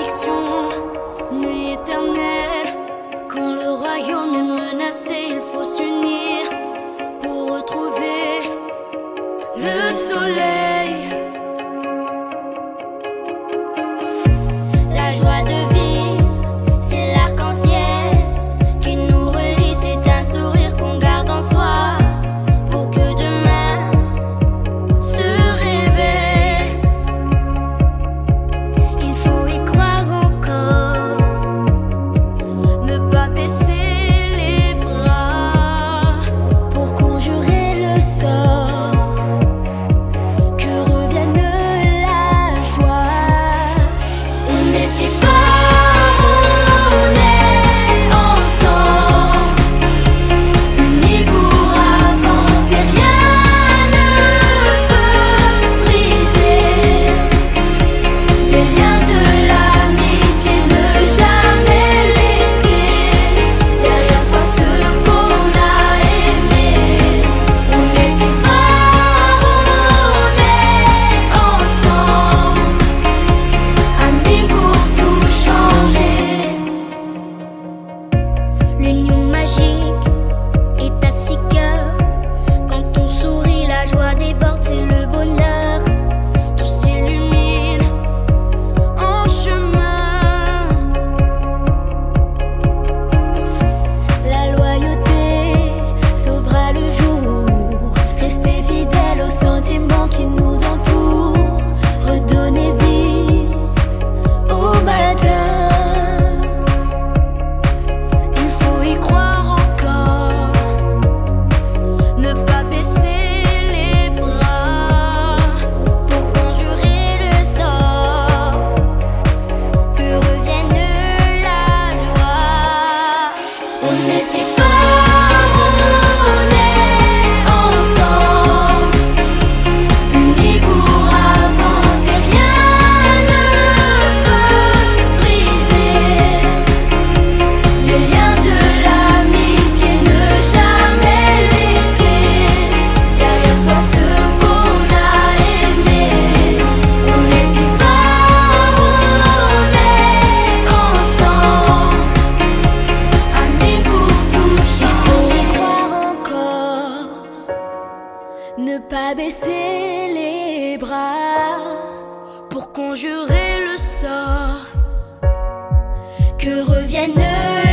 protection, nuit éternelle. Quand le royaume est menacé, il faut s'unir pour retrouver le soleil. La joie de vivre, c'est l'arc-en-ciel qui nous relie, c'est un sourire qu'on garde en soi pour que demain se réveille. Il faut y croire encore, ne pas baisser les bras pour conjurer le sort, que revienne la joie. On est si fort, on est ensemble, unis pour avancer, rien ne peut briser les liens de l'amitié, ne jamais laisser derrière soi ce qu'on a aimé. On est si fort, on est ensemble, amis pour tout changer. l'union magique est à 6 cœurs. Quand on sourit, la joie déborde, c'est le bonheur. Tout s'illumine en chemin. La loyauté sauvera le jour. Restez fidèles aux sentiments qui nous entourent. Redonnez vie au matin. Il faut y croire encore, ne pas baisser les bras Pour conjurer le sort, que revienne la joie. On est si fort, on est ensemble, unis pour avancer, rien ne peut briser les liens de l'amitié, ne jamais laisser derrière soi ce qu'on a aimé. On est si fort, on est ensemble, amis pour tout changer. Il faut y croire encore, ne pas baisser les bras pour conjurer le sort, que revienne